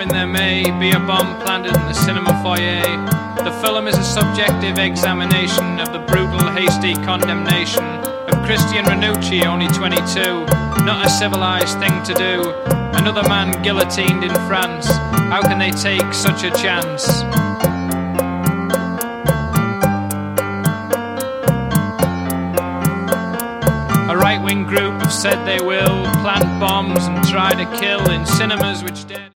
knowing there may be a bomb planted in the cinema foyer. The film is a subjective examination of the brutal, hasty condemnation of Christian Ranucci, only 22. Not a civilized thing to do. Another man guillotined in France. How can they take such a chance? A right-wing group have said they will plant bombs and try to kill in cinemas which dare